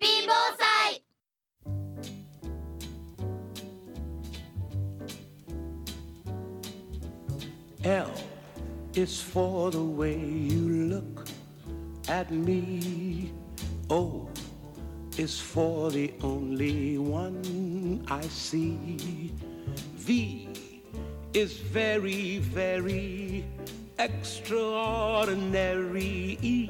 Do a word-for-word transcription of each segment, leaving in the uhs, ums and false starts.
ピー防災。 L is for the way you look at me. O is for the only one I see. V is very, very extraordinary. E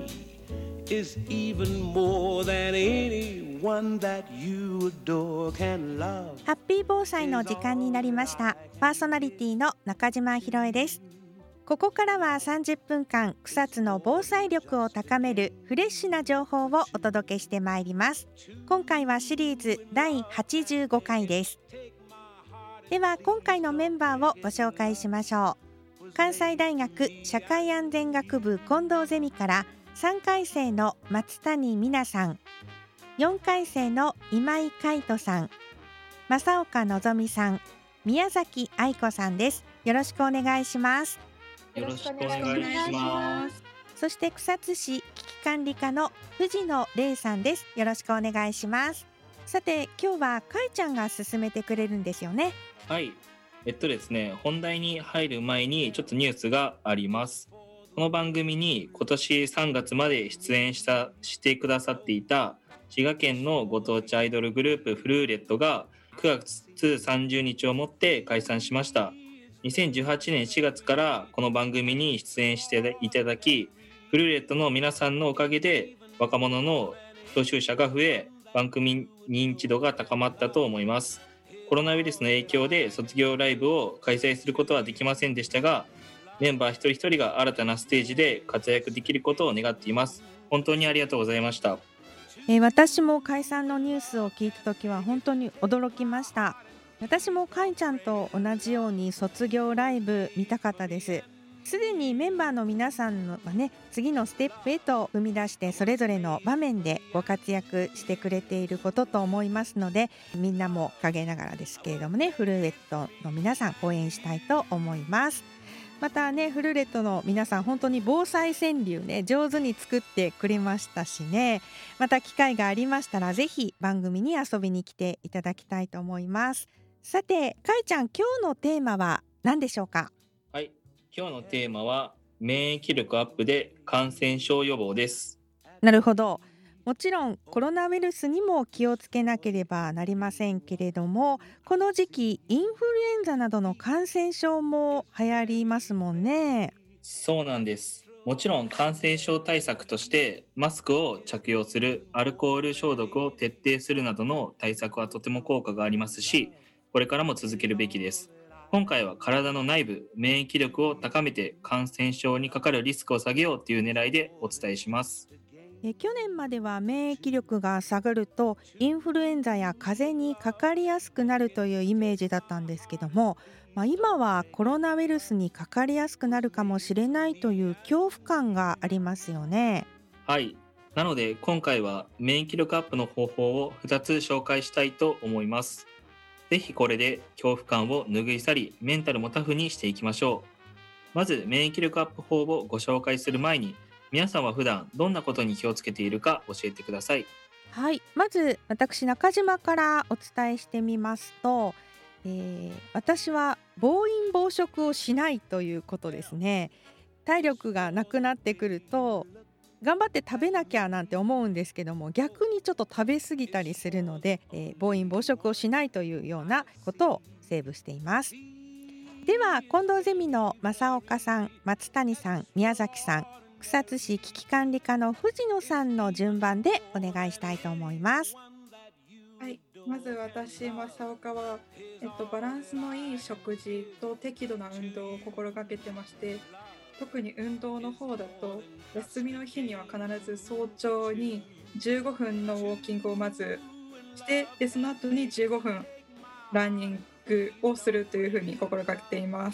is even more than anyone that you adore can love. ハッピー防災の時間になりました。パーソナリティの中島ひろえです。ここからはさんじゅっぷんかん草津の防災力を高めるフレッシュな情報をお届けしてまいります。今回はシリーズだいはちじゅうごかいです。では今回のメンバーをご紹介しましょう。関西大学社会安全学部近藤ゼミからさんかいせいの松谷美奈さん、よんかいせいの今井海人さん、正岡のぞみさん、宮崎愛子さんです。よろしくお願いします。 よろしくお願いします。 そして草津市危機管理課の藤野玲さんです。よろしくお願いします。さて今日はかいちゃんが進めてくれるんですよね。 はい、えっとですね本題に入る前にちょっとニュースがあります。この番組に今年さんがつまで出演したしてくださっていた滋賀県のご当地アイドルグループフルーレットがくがつさんじゅうにちをもって解散しました。にせんじゅうはちねんしがつからこの番組に出演していただき、フルーレットの皆さんのおかげで若者の聴衆者が増え、番組認知度が高まったと思います。コロナウイルスの影響で卒業ライブを開催することはできませんでしたが、メンバー一人一人が新たなステージで活躍できることを願っています。本当にありがとうございました。 えー、私も解散のニュースを聞いたときは本当に驚きました。私もかいちゃんと同じように卒業ライブ見たかったです。すでにメンバーの皆さんはね、次のステップへと踏み出してそれぞれの場面でご活躍してくれていることと思いますので、みんなも陰ながらですけれどもね、フルーレットの皆さん応援したいと思います。またね、フルーレットの皆さん本当に防災川柳ね上手に作ってくれましたしね、また機会がありましたらぜひ番組に遊びに来ていただきたいと思います。さてかいちゃん、今日のテーマは何でしょうか？ はい、今日のテーマは免疫力アップで感染症予防です。 なるほど。もちろんコロナウイルスにも気をつけなければなりませんけれども、この時期インフルエンザなどの感染症も流行りますもんね。 そうなんです。もちろん感染症対策としてマスクを着用する、アルコール消毒を徹底するなどの対策はとても効果がありますし、これからも続けるべきです。今回は体の内部、免疫力を高めて感染症にかかるリスクを下げようという狙いでお伝えします。 え去年までは免疫力が下がるとインフルエンザや風邪にかかりやすくなるというイメージだったんですけども、まあ、今はコロナウイルスにかかりやすくなるかもしれないという恐怖感がありますよね。 はい。なので今回は免疫力アップの方法をふたつ紹介したいと思います。ぜひこれで恐怖感を拭い去り、メンタルもタフにしていきましょう。まず免疫力アップ法をご紹介する前に、皆さんは普段どんなことに気をつけているか教えてください。 はい、まず私中島からお伝えしてみますと、えー私は暴飲暴食をしないということですね。体力がなくなってくると頑張って食べなきゃなんて思うんですけども、逆にちょっと食べ過ぎたりするので、えー暴飲暴食をしないというようなことをセーブしています。では近藤ゼミの正岡さん、松谷さん、宮崎さん、草津市危機管理課の藤野さんの順番でお願いしたいと思います。 はい、まず私、正岡は、えっと、バランスのいい食事と適度な運動を心がけてまして、特に運動の方だと、休みの日には必ず早朝にじゅうごふんのウォーキングをまずして、でその後にじゅうごふんランニングをするというふうに心がけています。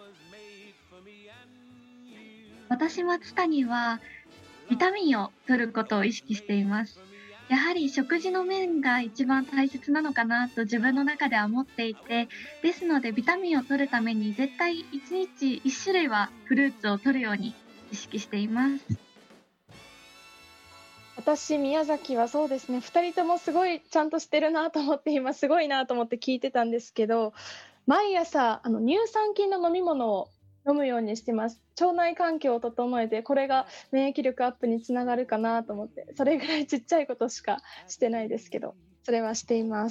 私、松谷はビタミンを取ることを意識しています。やはり食事の面が一番大切なのかなと自分の中では思っていて、ですのでビタミンを取るために絶対いちにちいち種類はフルーツを取るように意識しています。 私宮崎はそうですね、ふたりともすごいちゃんとしてるなと思って今すごいなと思って聞いてたんですけど、毎朝あの乳酸菌の飲み物を飲むようにしてます。腸内環境を整えて、これが免疫力アップにつながるかなと思って、それぐらいちっちゃいことしかしてないですけど、それはしています。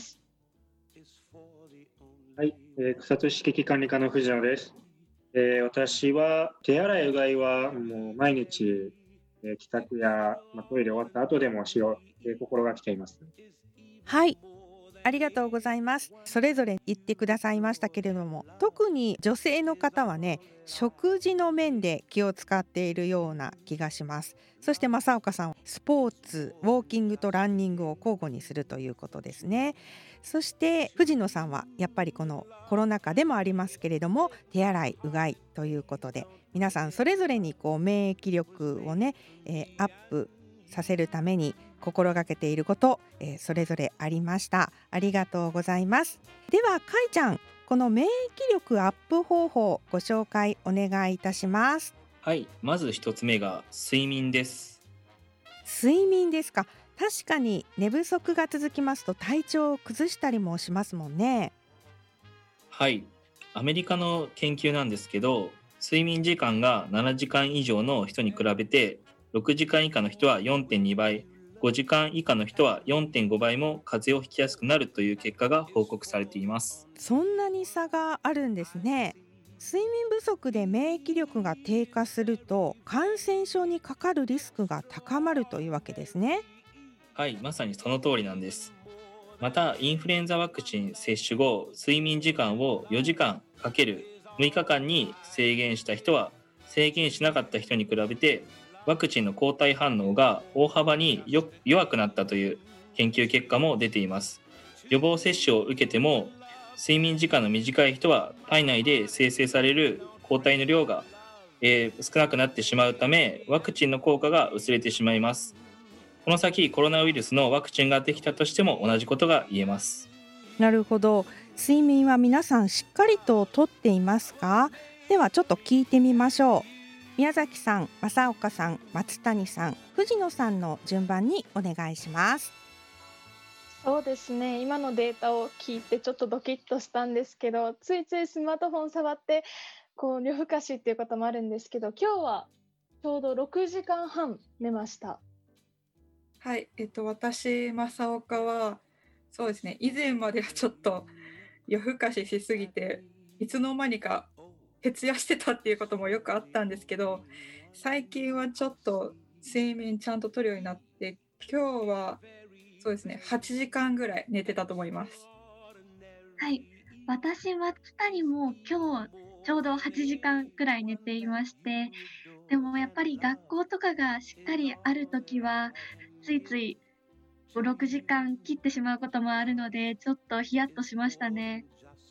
はい、えー、草津市危機管理課の藤野です。えー、私は手洗いうがいはもう毎日、えー、帰宅や、まあ、トイレ終わった後でもしよう、えー、心がけています。 はい、ありがとうございます。それぞれ言ってくださいましたけれども、特に女性の方はね、食事の面で気を使っているような気がします。そして正岡さんはスポーツ、ウォーキングとランニングを交互にするということですね。そして藤野さんはやっぱりこのコロナ禍でもありますけれども、手洗いうがいということで、皆さんそれぞれにこう免疫力をね、えー、アップさせるために心がけていること、えー、それぞれありました。ありがとうございます。ではかいちゃん、この免疫力アップ方法ご紹介お願いいたします。 はい、まず一つ目が睡眠です。 睡眠ですか。確かに寝不足が続きますと体調を崩したりもしますもんね。 はい、アメリカの研究なんですけど、睡眠時間がななじかん以上の人に比べてろくじかん以下の人は よんてんにばい、ごじかん以下の人は よんてんごばいも風邪をひきやすくなるという結果が報告されています。 そんなに差があるんですね。睡眠不足で免疫力が低下すると感染症にかかるリスクが高まるというわけですね。 はい、まさにその通りなんです。またインフルエンザワクチン接種後、睡眠時間をよじかんかけるむいかかんに制限した人は制限しなかった人に比べてワクチンの抗体反応が大幅によ弱くなったという研究結果も出ています。予防接種を受けても睡眠時間の短い人は体内で生成される抗体の量が、えー、少なくなってしまうため、ワクチンの効果が薄れてしまいます。この先コロナウイルスのワクチンができたとしても同じことが言えます。 なるほど。睡眠は皆さんしっかりととっていますか？ではちょっと聞いてみましょう。宮崎さん、正岡さん、松谷さん、藤野さんの順番にお願いします。 そうですね、今のデータを聞いてちょっとドキッとしたんですけど、ついついスマートフォン触ってこう夜更かしっていうこともあるんですけど、今日はちょうどろくじかんはん寝ました。 はい、えっと、私、正岡は、そうですね、以前まではちょっと夜更かししすぎて、いつの間にか徹夜してたっていうこともよくあったんですけど、最近はちょっと睡眠ちゃんと取るようになって、今日はそうですね、はちじかんぐらい寝てたと思います。 はい、私松谷も今日ちょうどはちじかんくらい寝ていまして、でもやっぱり学校とかがしっかりあるときはついついご、ろくじかん切ってしまうこともあるので、ちょっとヒヤッとしましたね。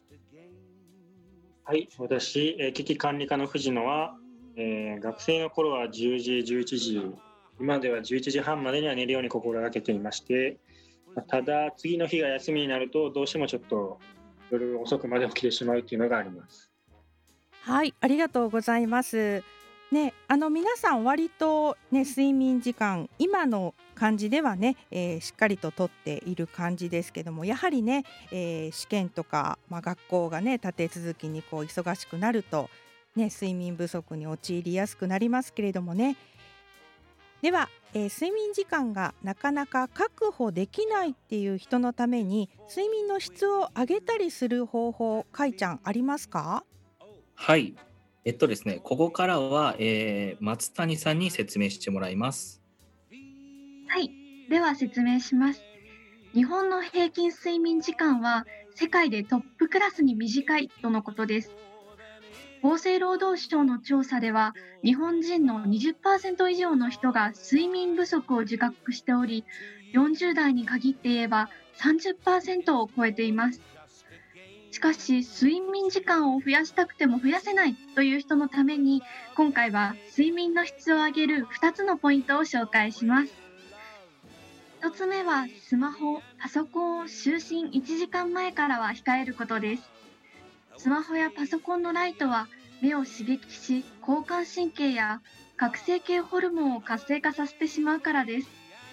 はい、私、えー、危機管理課の藤野は、えー、学生の頃はじゅうじ、じゅういちじ、今ではじゅういちじはんまでには寝るように心がけていまして、ただ次の日が休みになるとどうしてもちょっと夜遅くまで起きてしまうっていうのがあります。 はい、ありがとうございます。ね、あの皆さん割とね睡眠時間今の感じではね、えーしっかりととっている感じですけども、やはりね、えー試験とか、まあ、学校がね立て続きにこう忙しくなるとね睡眠不足に陥りやすくなりますけれどもね。では、えー睡眠時間がなかなか確保できないっていう人のために睡眠の質を上げたりする方法、かいちゃんありますか？ はい、えっとですね、ここからは、えー松谷さんに説明してもらいます。 はい、では説明します。日本の平均睡眠時間は世界でトップクラスに短いとのことです。厚生労働省の調査では、日本人の にじゅっパーセント 以上の人が睡眠不足を自覚しており、よんじゅう代に限って言えば さんじゅっパーセント を超えています。しかし、睡眠時間を増やしたくても増やせないという人のために、今回は睡眠の質を上げるふたつのポイントを紹介します。ひとつめは、スマホ、パソコンを就寝いちじかんまえからは控えることです。スマホやパソコンのライトは目を刺激し、交感神経や覚醒系ホルモンを活性化させてしまうからです。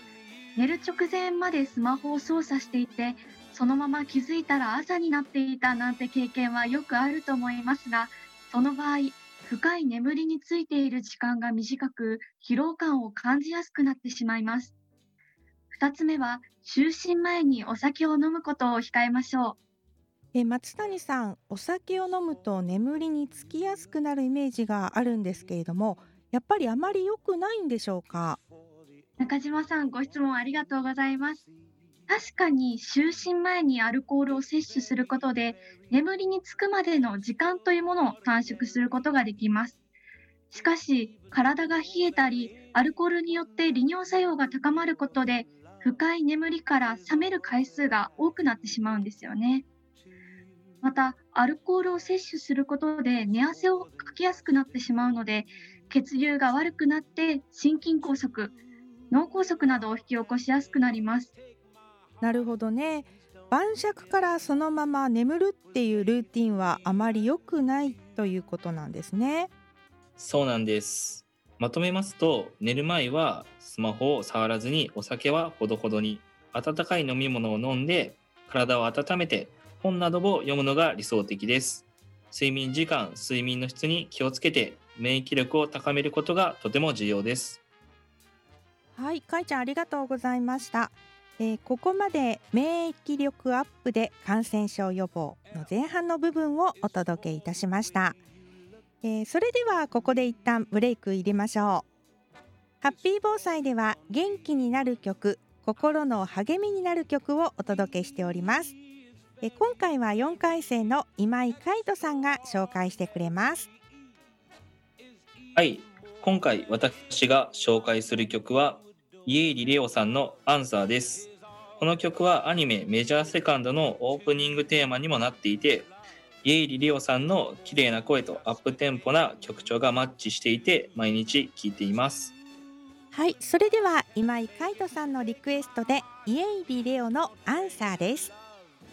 寝る直前までスマホを操作していて、そのまま気づいたら朝になっていたなんて経験はよくあると思いますが、その場合、深い眠りについている時間が短く、疲労感を感じやすくなってしまいます。ふたつめは、就寝前にお酒を飲むことを控えましょう。 え松谷さん、お酒を飲むと眠りにつきやすくなるイメージがあるんですけれども、やっぱりあまり良くないんでしょうか？ 中島さん、ご質問ありがとうございます。確かに就寝前にアルコールを摂取することで、眠りにつくまでの時間というものを短縮することができます。しかし、体が冷えたり、アルコールによって利尿作用が高まることで、深い眠りから覚める回数が多くなってしまうんですよね。また、アルコールを摂取することで寝汗をかきやすくなってしまうので、血流が悪くなって心筋梗塞、脳梗塞などを引き起こしやすくなります。 なるほどね。晩酌からそのまま眠るっていうルーティンはあまり良くないということなんですね。 そうなんです。まとめますと、寝る前はスマホを触らずに、お酒はほどほどに、温かい飲み物を飲んで体を温めて本などを読むのが理想的です。睡眠時間、睡眠の質に気をつけて免疫力を高めることがとても重要です。 はい、かいちゃんありがとうございました。えーここまで免疫力アップで感染症予防の前半の部分をお届けいたしました。えーそれではここで一旦ブレイク入れましょう。ハッピー防災では元気になる曲、心の励みになる曲をお届けしております。えー今回はよんかい生の今井海斗さんが紹介してくれます。 はい、今回私が紹介する曲は家入レオさんのアンサーです。この曲はアニメメジャーセカンドのオープニングテーマにもなっていて、家入レオさんの綺麗な声とアップテンポな曲調がマッチしていて毎日聴いています。 はい、それでは今井海斗さんのリクエストで家入レオのアンサーです。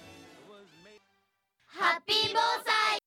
ハッピー防災。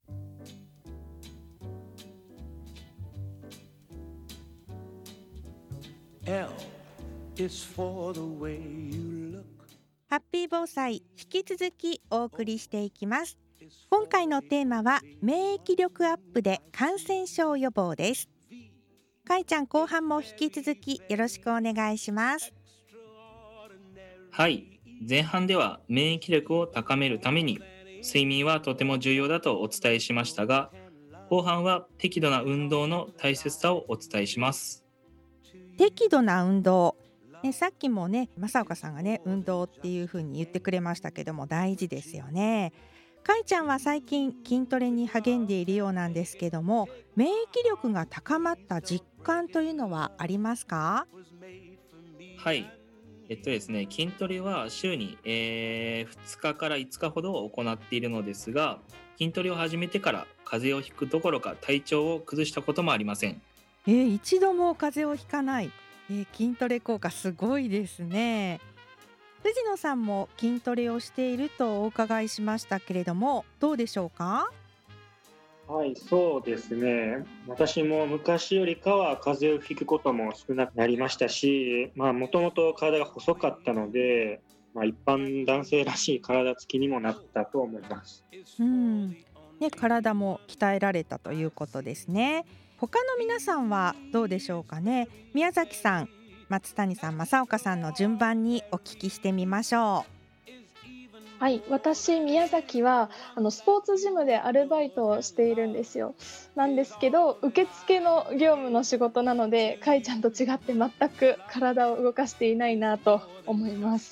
L is for the way you look. ハッピー防災、引き続きお送りしていきます。今回のテーマは免疫力アップで感染症予防です。かいちゃん、後半も引き続きよろしくお願いします。 はい、前半では免疫力を高めるために睡眠はとても重要だとお伝えしましたが、後半は適度な運動の大切さをお伝えします。 適度な運動、ね、さっきもね正岡さんがね運動っていう風に言ってくれましたけども、大事ですよね。かいちゃんは最近筋トレに励んでいるようなんですけども、免疫力が高まった実感というのはありますか？ はい、えっとですね、筋トレは週に、えーふつかからいつかほど行っているのですが、筋トレを始めてから風邪をひくどころか体調を崩したこともありません。 えー一度も風邪をひかない、えー筋トレ効果すごいですね。藤野さんも筋トレをしているとお伺いしましたけれども、どうでしょうか？ はい、そうですね。私も昔よりかは風邪をひくことも少なくなりましたし、まあもともと体が細かったので、まあ、一般男性らしい体つきにもなったと思います。 うんね、体も鍛えられたということですね。他の皆さんはどうでしょうかね。宮崎さん、松谷さん、正岡さんの順番にお聞きしてみましょはい、私宮崎はあのスポーツジムでアルバイトをしているんですよ。なんですけど、受付の業務の仕事なので、かいちゃんと違って全く体を動かしていないなと思います。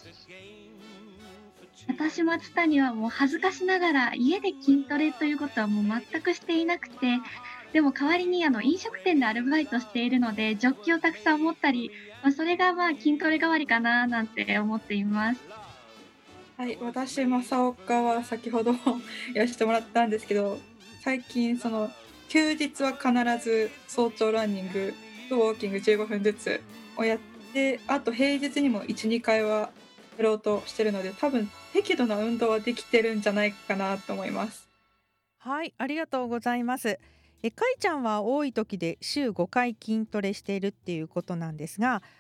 私、松谷はもう恥ずかしながら家で筋トレということはもう全くしていなくて、でも代わりにあの飲食店でアルバイトしているので、ジョッキをたくさん持ったり、まあ、それがまあ筋トレ代わりかななんて思っています。 はい、私、正岡は先ほどやらせてもらったんですけど、最近その休日は必ず早朝ランニングとウォーキングじゅうごふんずつをやって、あと平日にもいち、にかいはやろうとしてるので、多分適度な運動はできてるんじゃないかなと思います。 う。はい、ありがとうございます。えかいちゃんは多い時で週ごかい筋トレしているっていうことなんですが、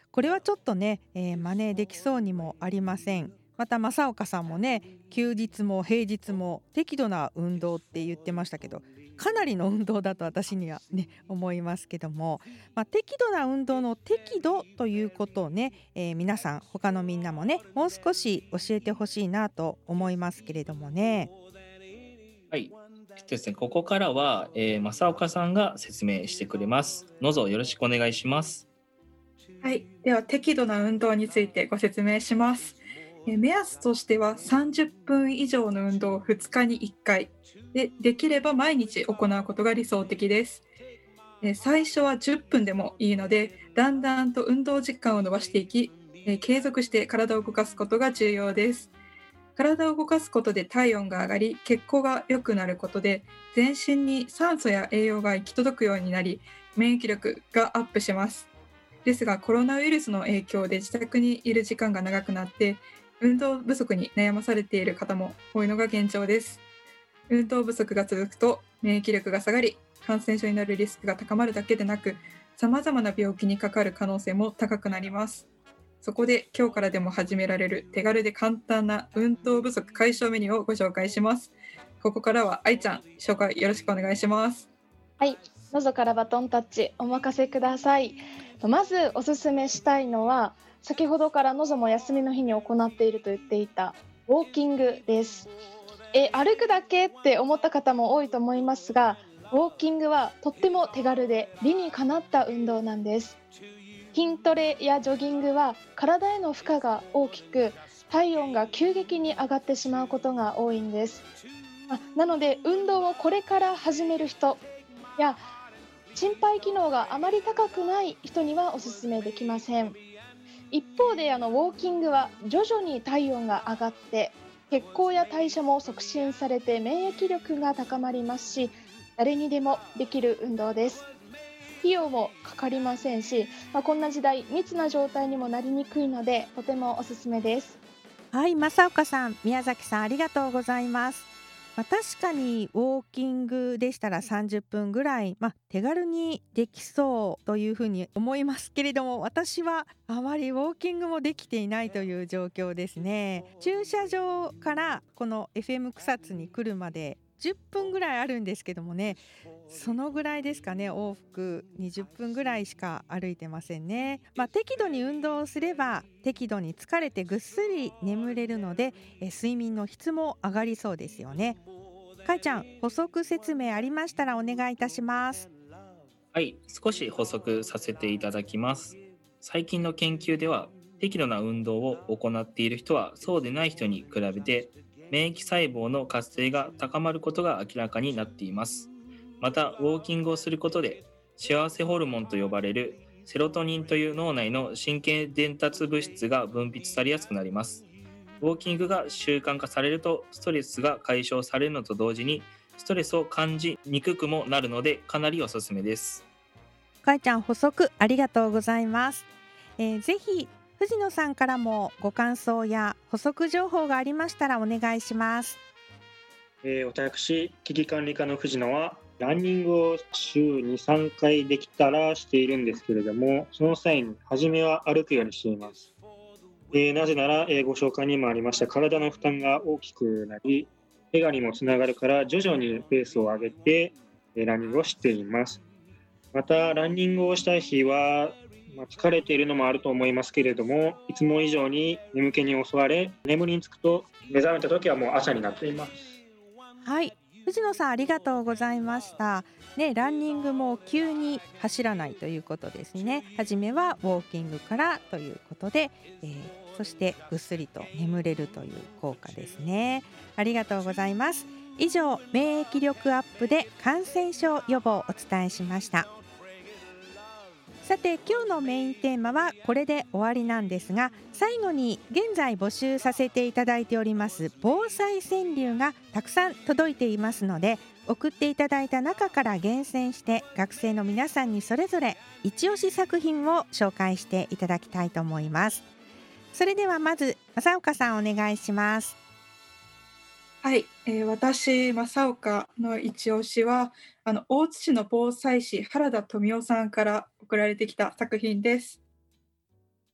これはちょっとね、えー真似できそうにもありません。また正岡さんもね、休日も平日も適度な運動って言ってましたけど、かなりの運動だと私にはね思いますけども、まあ、適度な運動の適度ということをね、えー皆さん他のみんなもねもう少し教えてほしいなと思いますけれどもね。 はい。えっとですね、ここからは、えー、正岡さんが説明してくれます。どうぞよろしくお願いします。 はい、では適度な運動についてご説明します。えー目安としてはさんじゅっぷん以上の運動をふつかにいっかいで、できれば毎日行うことが理想的です。えー最初はじゅっぷんでもいいので、だんだんと運動時間を伸ばしていき、えー継続して体を動かすことが重要です。体を動かすことで体温が上がり、血行が良くなることで、全身に酸素や栄養が行き届くようになり、免疫力がアップします。ですが、コロナウイルスの影響で自宅にいる時間が長くなって、運動不足に悩まされている方も多いのが現状です。運動不足が続くと免疫力が下がり、感染症になるリスクが高まるだけでなく、さまざまな病気にかかる可能性も高くなります。そこで今日からでも始められる手軽で簡単な運動不足解消メニューをご紹介します。ここからは愛ちゃん、紹介よろしくお願いします。 はい、のぞからバトンタッチお任せください。まずおすすめしたいのは、先ほどからのぞも休みの日に行っていると言っていたウォーキングです。え歩くだけって思った方も多いと思いますが、ウォーキングはとっても手軽で理にかなった運動なんです。筋トレやジョギングは体への負荷が大きく、体温が急激に上がってしまうことが多いんです。あなので運動をこれから始める人や心肺機能があまり高くない人にはおすすめできません。一方であのウォーキングは徐々に体温が上がって血行や代謝も促進されて免疫力が高まりますし、誰にでもできる運動です。費用もかかりませんし、まあ、こんな時代密な状態にもなりにくいのでとてもおすすめです。 はい、正岡さん、宮崎さんありがとうございます。まあ、確かにウォーキングでしたらさんじゅっぷんぐらい、まあ、手軽にできそうというふうに思いますけれども、私はあまりウォーキングもできていないという状況ですね。駐車場からこの エフエム 草津に来るまでじゅっぷんぐらいあるんですけどもね、そのぐらいですかね。往復にじゅっぷんぐらいしか歩いてませんね。まあ、適度に運動すれば適度に疲れてぐっすり眠れるので、え睡眠の質も上がりそうですよね。かいちゃん、補足説明ありましたらお願いいたします。 はい、少し補足させていただきます。最近の研究では、適度な運動を行っている人はそうでない人に比べて、免疫細胞の活性が高まることが明らかになっています。また、ウォーキングをすることで、幸せホルモンと呼ばれるセロトニンという脳内の神経伝達物質が分泌されやすくなります。ウォーキングが習慣化されると、ストレスが解消されるのと同時に、ストレスを感じにくくもなるので、かなりおすすめです。 かいちゃん、補足ありがとうございます。えー、ぜひ藤野さんからもご感想や補足情報がありましたらお願いします。 えー私、危機管理課の藤野は、ランニングを週に、さんかいできたらしているんですけれども、その際に初めは歩くようにしています。えーなぜなら、えーご紹介にもありました体の負担が大きくなり、怪我にもつながるから徐々にペースを上げて、えーランニングをしています。また、ランニングをしたい日は、まあ、疲れているのもあると思いますけれども、いつも以上に眠気に襲われ、眠りにつくと目覚めた時はもう朝になっています。 はい、藤野さんありがとうございました。ね、ランニングも急に走らないということですね。はじめはウォーキングからということで、えーそしてぐっすりと眠れるという効果ですね。ありがとうございます。以上、免疫力アップで感染症予防をお伝えしました。さて、今日のメインテーマはこれで終わりなんですが、最後に現在募集させていただいております防災川柳がたくさん届いていますので、送っていただいた中から厳選して学生の皆さんにそれぞれ一押し作品を紹介していただきたいと思います。それではまず正岡さんお願いします。 はい、えー私、正岡の一押しは、あの大津市の防災士原田富夫さんから送られてきた作品です。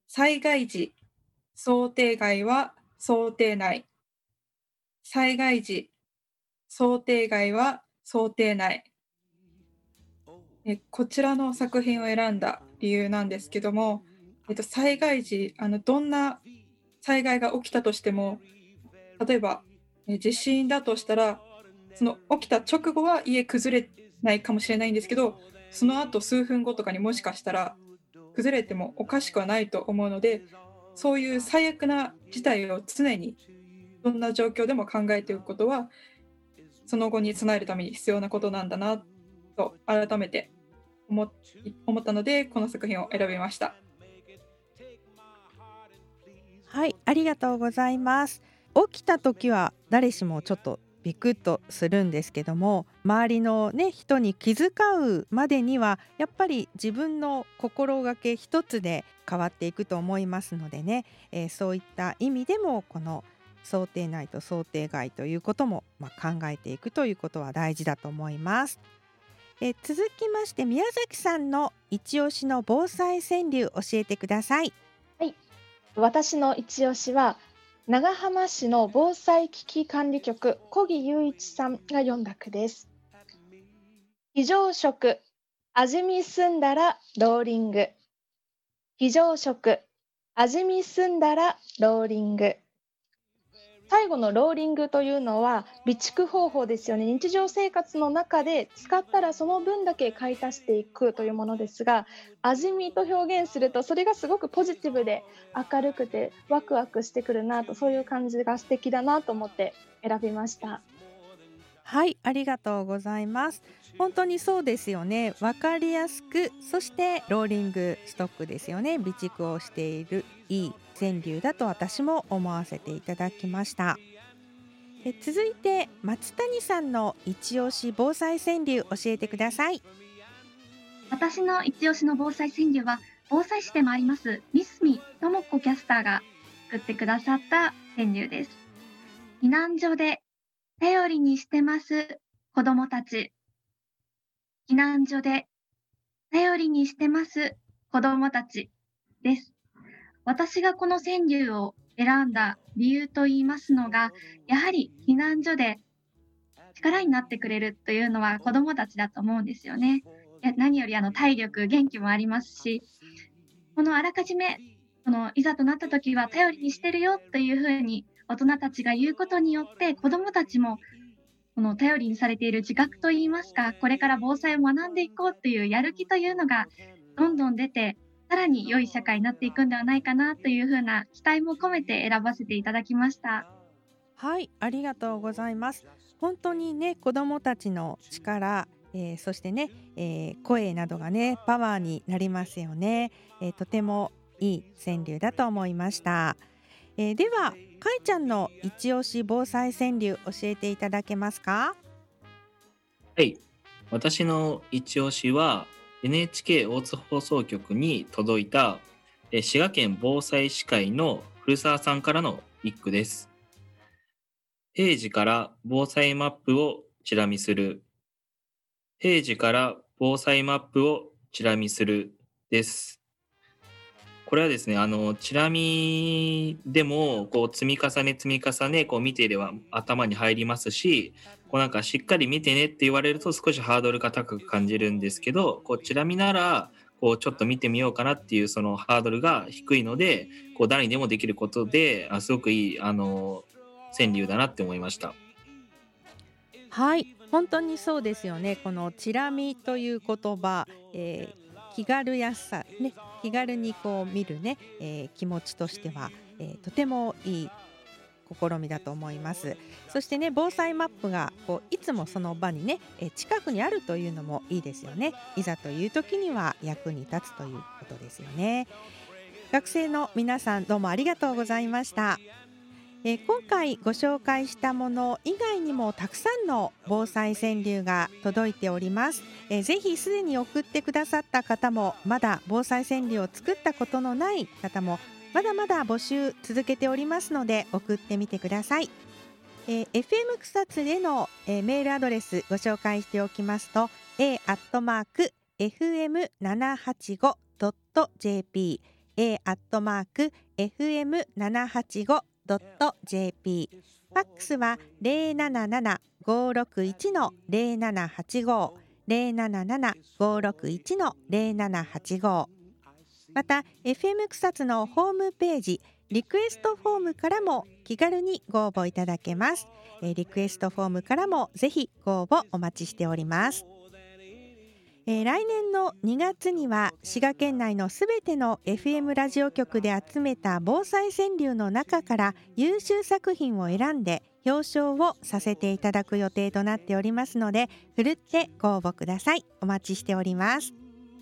災害時、想定外は想定内。災害時、想定外は想定内。えこちらの作品を選んだ理由なんですけども、えっと、災害時、あのどんな災害が起きたとしても、例えばえ地震だとしたら、その起きた直後は家崩れないかもしれないんですけど、その後数分後とかにもしかしたら崩れてもおかしくはないと思うので、そういう最悪な事態を常にどんな状況でも考えておくことは、その後に備えるために必要なことなんだなと改めて思思ったので、この作品を選びました。 はい、ありがとうございます。起きた時は誰しもちょっとビクッとするんですけども、周りの、ね、人に気遣うまでにはやっぱり自分の心がけ一つで変わっていくと思いますのでね、えーそういった意味でもこの想定内と想定外ということも、まあ、考えていくということは大事だと思います。えー続きまして宮崎さんの一押しの防災川柳教えてください。 私の一押しは長浜市の防災危機管理局小木雄一さんが読んだ句です。非常食味見済んだらローリング。非常食味見済んだらローリング。最後のローリングというのは備蓄方法ですよね。日常生活の中で使ったらその分だけ買い足していくというものですが、味見と表現するとそれがすごくポジティブで明るくてワクワクしてくるなと、そういう感じが素敵だなと思って選びました。 はい、ありがとうございます。本当にそうですよね。わかりやすく、そしてローリングストックですよね。備蓄をしているいい川柳だと私も思わせていただきました。え続いて松谷さんの一押し防災川柳教えてください。 私の一押しの防災川柳は、防災士でもあります三角智子キャスターが作ってくださった川柳です。避難所で頼りにしてます子どもたち。避難所で頼りにしてます子どもたちです。私がこの川柳を選んだ理由と言いますのが、やはり避難所で力になってくれるというのは子どもたちだと思うんですよね。いや何よりあの体力、元気もありますし、このあらかじめこのいざとなった時は頼りにしてるよというふうに大人たちが言うことによって、子どもたちもこの頼りにされている自覚といいますか、これから防災を学んでいこうというやる気というのがどんどん出て、さらに良い社会になっていくんではないかなというふうな期待も込めて選ばせていただきました。 はい、ありがとうございます。本当にね、子どもたちの力、えーそしてね、えー声などがねパワーになりますよね。えーとてもいい川柳だと思いました。えーではかいちゃんの一押し防災川柳教えていただけますか？ はい。私の一押しは エヌエイチケー 大津放送局に届いたえ滋賀県防災士会の古澤さんからの一句です。平時から防災マップをチラ見する。平時から防災マップをチラ見するです。これはですね、あのチラ見でもこう積み重ね積み重ねこう見ていれば頭に入りますし、こうなんかしっかり見てねって言われると少しハードルが高く感じるんですけど、こうチラ見ならこうちょっと見てみようかなっていうそのハードルが低いので、こう誰にでもできることで、あすごくいいあの川柳だなって思いました。 はい、本当にそうですよね。このチラ見という言葉、えー気軽やすさね、気軽にこう見るね、えー気持ちとしては、えーとてもいい試みだと思います。そしてね、防災マップがこういつもその場にね、えー近くにあるというのもいいですよね。いざという時には役に立つということですよね。学生の皆さんどうもありがとうございました。えー今回ご紹介したもの以外にもたくさんの防災川柳が届いております。えーぜひすでに送ってくださった方も、まだ防災川柳を作ったことのない方もまだまだ募集続けておりますので送ってみてください。えー エフエム 草津への、えーメールアドレスご紹介しておきますと エー アットマーク エフエムななはちご ドット ジェーピーエー アットマーク エフエムななはちご ドット ジェーピー、 ファックスは ゼロなななな ごーろくいち ゼロななはちご ゼロなななな ごーろくいち ゼロななはちご。また エフエム 草津のホームページリクエストフォームからも気軽にご応募いただけます。えーリクエストフォームからもぜひご応募お待ちしております。えー来年のにがつには滋賀県内のすべての エフエム ラジオ局で集めた防災川柳の中から優秀作品を選んで表彰をさせていただく予定となっておりますので、ふるってご応募ください。お待ちしております。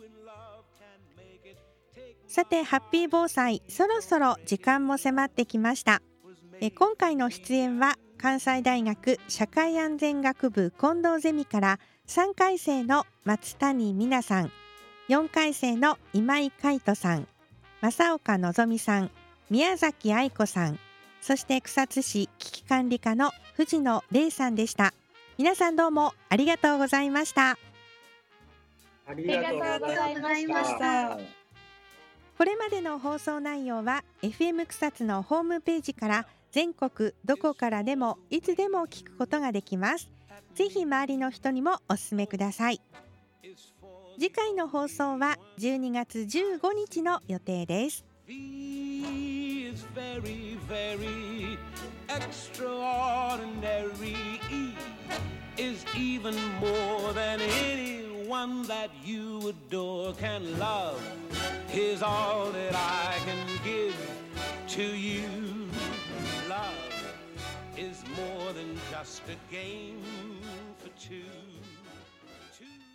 さて、ハッピー防災、そろそろ時間も迫ってきました。え今回の出演は関西大学社会安全学部近藤ゼミからさんかい生の松谷美奈さん、よんかい生の今井海斗さん、正岡のぞみさん、宮崎愛子さん、そして草津市危機管理課の藤野玲さんでした。皆さんどうもありがとうございました。 ありがとうございましありがとうございましたた。 これまでの放送内容は エフエム 草津のホームページから全国どこからでもいつでも聞くことができます。ぜひ周りの人にもお勧めください。次回の放送はじゅうにがつじゅうごにちの予定です。 V is very, very extraordinary. E is even more than anyone that you adore can love. Is all that I can give to you. Love is more than just a game for two. Two.